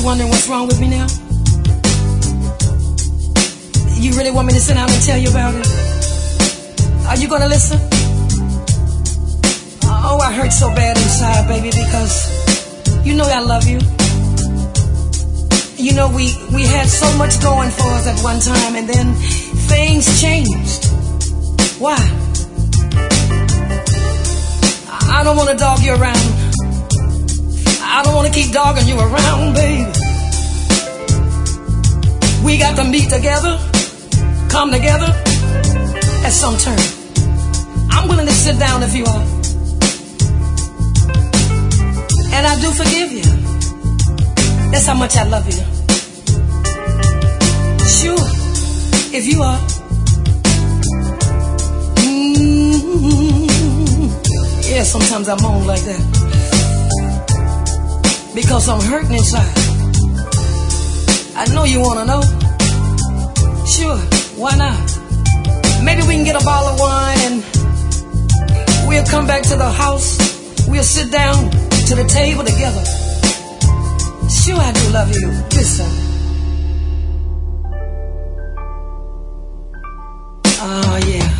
wondering what's wrong with me now? You really want me to sit down and tell you about it? Are you gonna listen? Oh, I hurt so bad inside, baby, because you know I love you. You know we had so much going for us at one time, and then things changed. Why? I don't want to dog you around. I don't want to keep dogging you around, baby. We got to meet together, come together at some turn. I'm willing to sit down if you are. And I do forgive you. That's how much I love you. Sure, if you are. Yeah, sometimes I moan like that because I'm hurting inside. I know you wanna know. Sure, why not? Maybe we can get a bottle of wine and we'll come back to the house. We'll sit down to the table together. Sure, I do love you. Listen. Oh, yeah.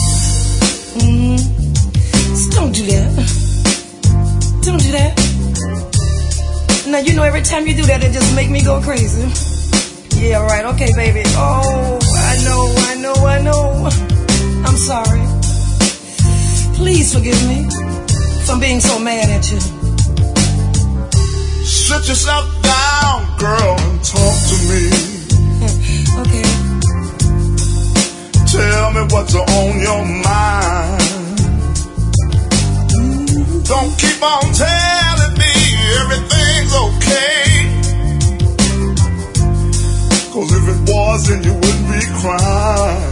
Don't do that. Don't do that. Now, you know, every time you do that, it just make me go crazy. Yeah, right. Okay, baby. Oh, I know. I'm sorry. Please forgive me for being so mad at you. Sit yourself down, girl, and talk to me. Okay. Tell me what's on your mind. Don't keep on telling me everything's okay. 'Cause if it was, then you wouldn't be crying.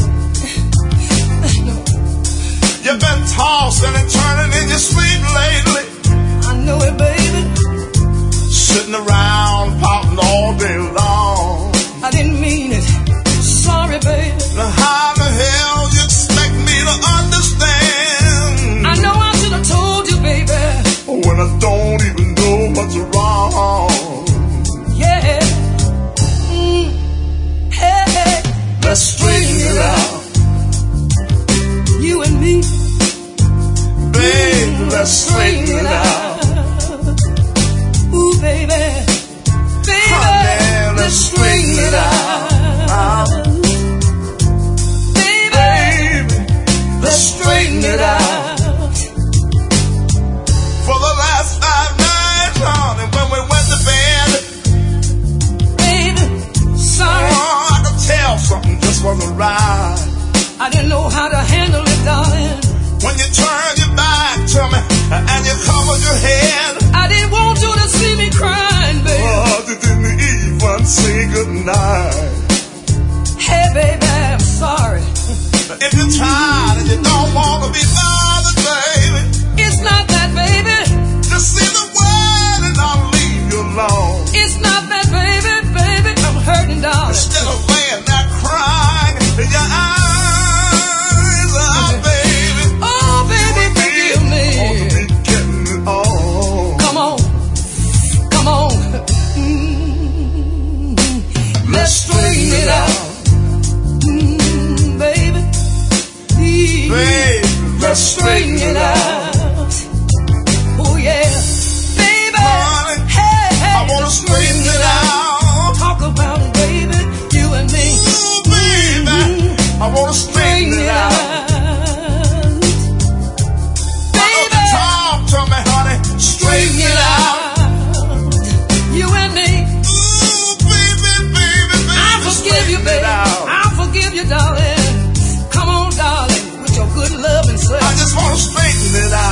You've been tossing and turning in your sleep lately. I know it, baby. Sitting around pouting all day long. I didn't mean it. Sorry, baby. Now how the hell you expect me to understand? I know I should have told you, baby. When I don't even know what's wrong. Yeah. Hey. Let's straighten it out. You and me. Babe, let's straighten it out. Ooh, baby. Honey, let's straighten it out. Let's straighten it out. For the last 5 nights, honey, when we went to bed, baby, sorry. Oh, I could tell something just wasn't right. I didn't know how to handle it, darling. When you turned your back to me and you covered your head, I didn't want you to see me crying, baby. Oh, you didn't even say goodnight. Hey, baby, I'm sorry. If you're tired and you don't want to be bothered, baby, it's not that, baby. Just say the word and I'll leave you alone. It's not that, baby, I'm hurting, darling. Instead of laying there crying in your eyes, baby. Oh, baby, forgive me. Want to be getting it on. Come on. Let's straighten it out. Babe, let's straighten it out. Oh yeah, baby. Honey, hey, I wanna straighten it out. Talk about it, baby. You and me. Ooh, baby, I wanna straighten it out. Baby, talk to me, honey. Straighten it out. You and me. Ooh, baby, I forgive you, baby. I forgive you, darling. Come on, darling. Good love and such. I just want to straighten it out.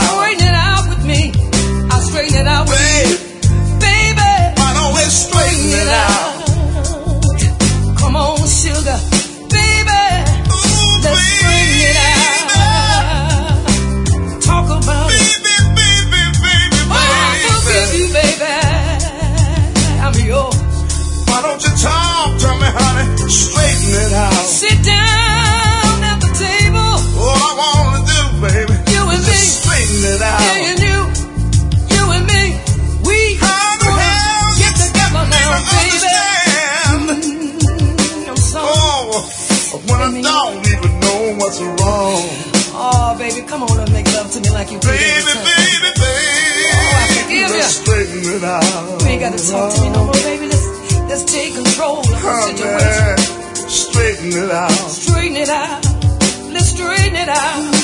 what's wrong. Oh, baby, come on and make love to me like you do. Baby, baby, baby. Oh, I forgive you. Let's straighten it out. You ain't got to talk to me no more, baby. Let's take control of the situation. Straighten it out. Straighten it out. Let's straighten it out.